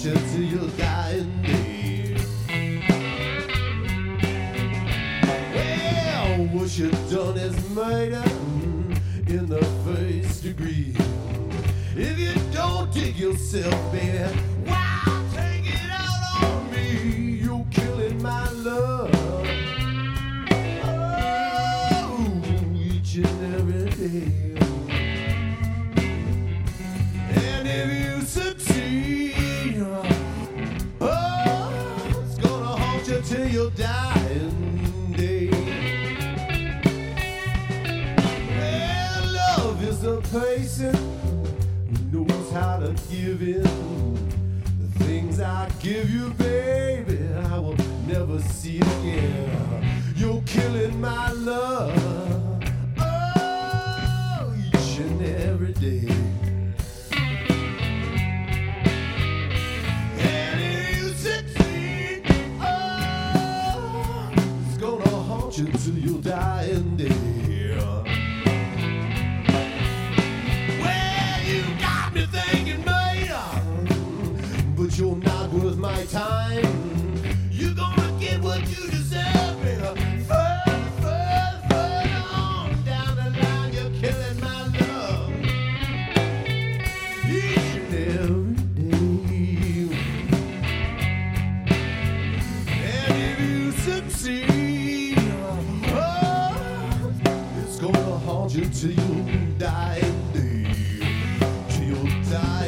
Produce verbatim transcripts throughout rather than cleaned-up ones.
haunt you till your dying day. Well, what you done is murder in the first degree. If you don't dig yourself, baby, why take it out on me? You're killing my love. Oh, each and every day. And if you succeed, oh, it's gonna haunt you till your dying day. Well, love is a person who knows how to give in. The things I give you, baby, I will never see again. You're killing my love, oh, each and every day. And if you succeed, oh, it's gonna haunt you till your dying day. But you're not worth my time. You're gonna get what you deserve, baby. Further, further, further on down the line, you're killing my love each and every day. And if you succeed, oh, it's gonna haunt you till you die. Till you die.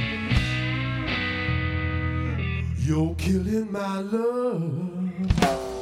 You're killing my love.